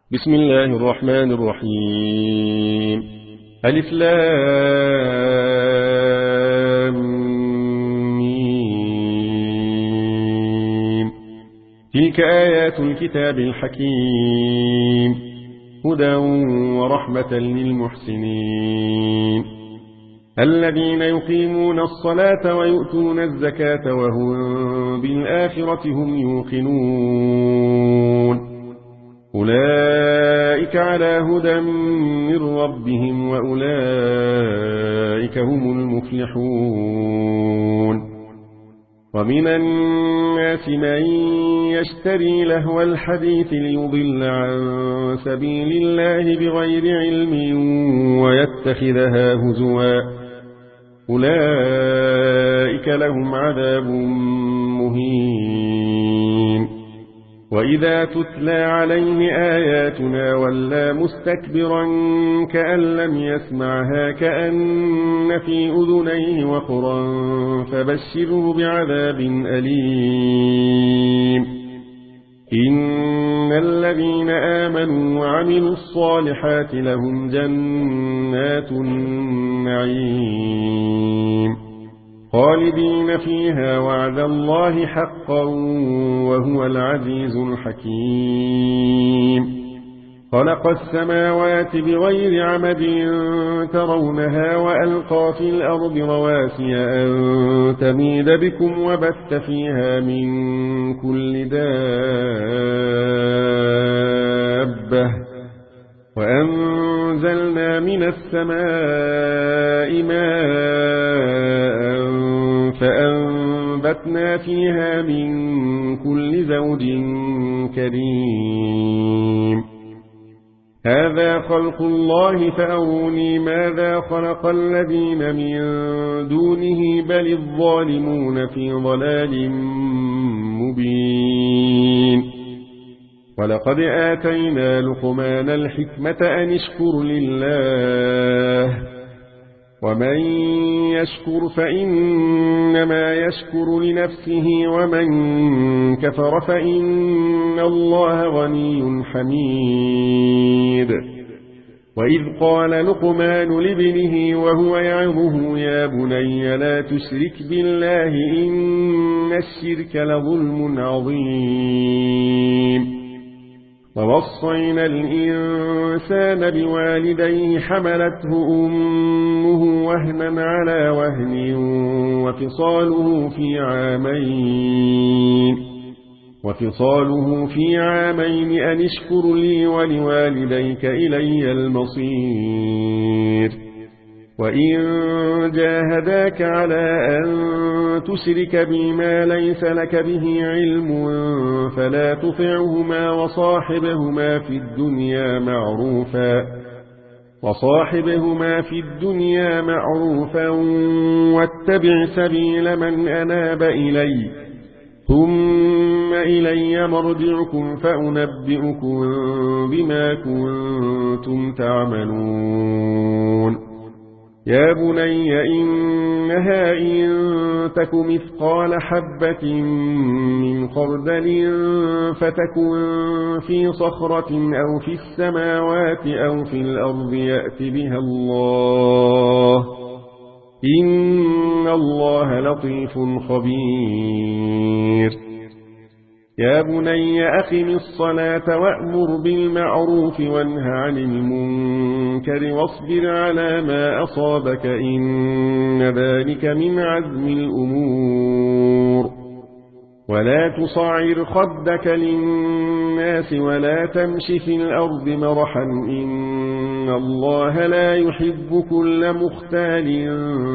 بسم الله الرحمن الرحيم. ألف لام ميم. تلك آيات الكتاب الحكيم هدى ورحمة للمحسنين الذين يقيمون الصلاة ويؤتون الزكاة وهم بالآخرة هم يوقنون أولئك على هدى من ربهم وأولئك هم المفلحون. ومن الناس من يشتري لهو الحديث ليضل عن سبيل الله بغير علم ويتخذها هزوا أولئك لهم عذاب مهين. وإذا تتلى عليه آياتنا ولى مستكبرا كأن لم يسمعها كأن في أذنيه وقرا فبشره بعذاب أليم. إن الذين آمنوا وعملوا الصالحات لهم جنات النعيم خالدين فيها وعد الله حقا وهو العزيز الحكيم. خلق السماوات بغير عمد ترونها وألقى في الأرض رواسي أن تميد بكم وبث فيها من كل دابة وأنزلنا من السماء ماء فأنبتنا فيها من كل زوج كريم. هذا خلق الله فأروني ماذا خلق الذين من دونه بل الظالمون في ضلال مبين. ولقد آتينا لقمان الحكمة أن اشكر لله ومن يشكر فإنما يشكر لنفسه ومن كفر فإن الله غني حميد. وإذ قال لقمان لابنه وهو يعظه يا بني لا تشرك بالله إن الشرك لظلم عظيم. ووصينا الإنسان بوالديه حملته أمه وهنا على وهن وفصاله في عامين أن اشكر لي ولوالديك إلي المصير. وإن جاهداك على أن تشرك بما ليس لك به علم فلا تطعهما وصاحبهما في الدنيا معروفا واتبع سبيل من أناب إلي ثم إلي مرجعكم فأنبئكم بما كنتم تعملون. يا بني إنها إن تك مثقال حبة من خردل فتكن في صخرة أو في السماوات أو في الأرض يأت بها الله إن الله لطيف خبير. يا بني أقم الصلاة وأمر بالمعروف وانه عن المنكر واصبر على ما أصابك إن ذلك من عزم الأمور. ولا تصعر خدك للناس ولا تمش في الأرض مرحا إن الله لا يحب كل مختال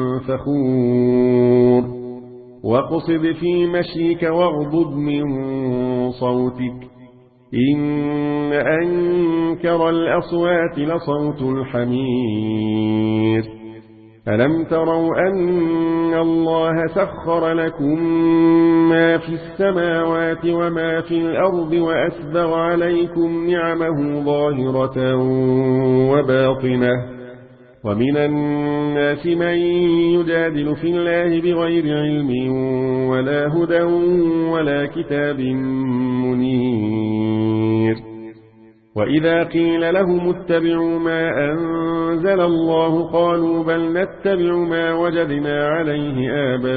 فخور. واقصد في مشيك واغضض من صوتك إن أنكر الأصوات لصوت الحمير. ألم تروا أن الله سخر لكم ما في السماوات وما في الأرض وأسبغ عليكم نعمه ظاهرة وباطنة ومن الناس من يجادل في الله بغير علم ولا هدى ولا كتاب منير وإذا قيل لهم اتبعوا ما أنزل الله قالوا بل نتبع ما وجدنا عليه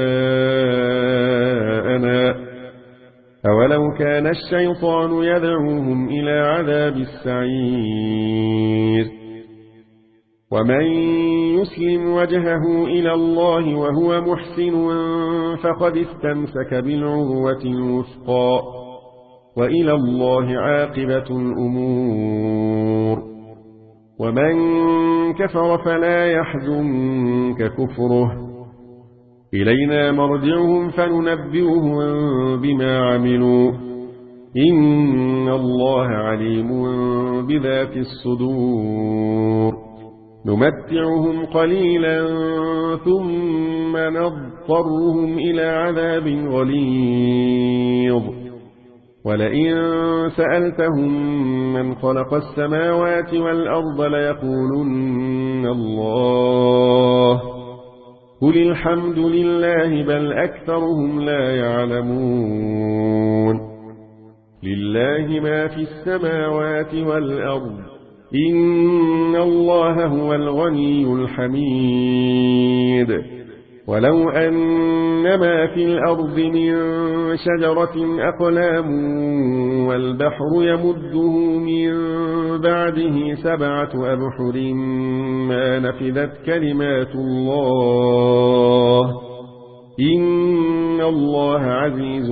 آباءنا أولو كان الشيطان يدعوهم إلى عذاب السعير ومن يسلم وجهه إلى الله وهو محسن فقد استمسك بالعروة الوثقى وإلى الله عاقبة الأمور ومن كفر فلا يحزنك كفره إلينا مرجعهم فننبئهم بما عملوا إن الله عليم بذات الصدور نمتعهم قليلا ثم نضطرهم إلى عذاب غليظ ولئن سألتهم من خلق السماوات والأرض ليقولن الله قل الحمد لله بل أكثرهم لا يعلمون لله ما في السماوات والأرض إن الله هو الغني الحميد ولو أن ما في الأرض من شجرة أقلام والبحر يمده من بعده 7 أبحر ما نفذت كلمات الله إن الله عزيز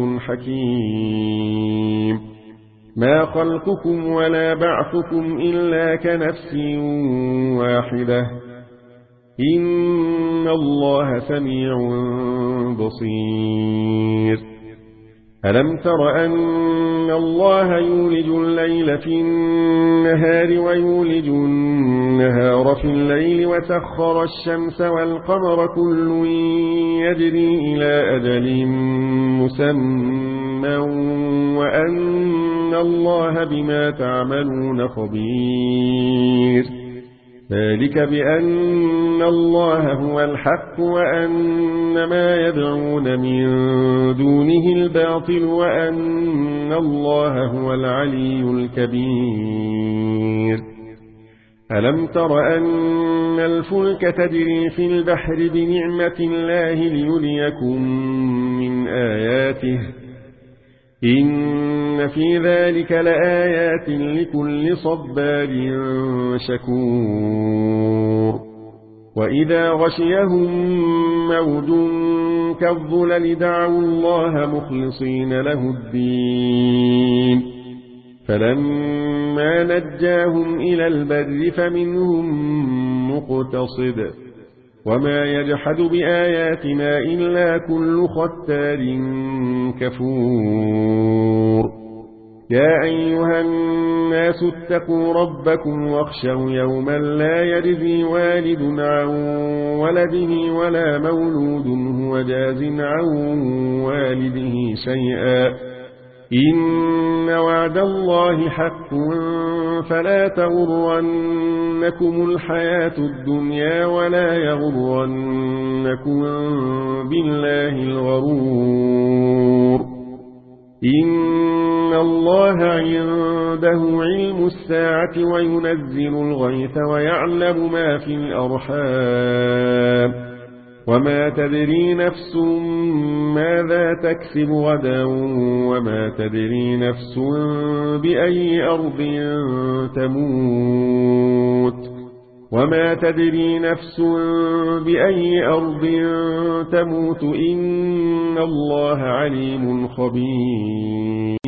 حكيم ما خلقكم ولا بعثكم إلا كنفس واحدة إن الله سميع بصير ألم تر أن الله يولج الليل في النهار ويولج النهار في الليل وسخر الشمس والقمر كل يجري إلى أجل مسمى وأن الله بما تعملون خبير ذلك بأن الله هو الحق وأن ما يدعون من دونه الباطل وأن الله هو العلي الكبير ألم تر أن الفلك تجري في البحر بنعمة الله ليريكم من آياته إن في ذلك لآيات لكل صبار شكور وإذا غشيهم موج كالظلل دعوا الله مخلصين له الدين فلما نجاهم إلى البر فمنهم مقتصد وما يجحد بآياتنا إلا كل ختار كفور يا أيها الناس اتقوا ربكم واخشوا يوما لا يجزي والد عن ولده ولا مولود هو جاز عن والده شيئا إن وعد الله حق فلا تغرنكم الحياة الدنيا ولا يغرنكم بالله الغرور إن الله عنده علم الساعة وينزل الغيث ويعلم ما في الأرحام وما تدري نفس ماذا تكسب غدا وما تدري نفس بأي أرض تموت وما تدري نفس بأي أرض تموت إن الله عليم خبير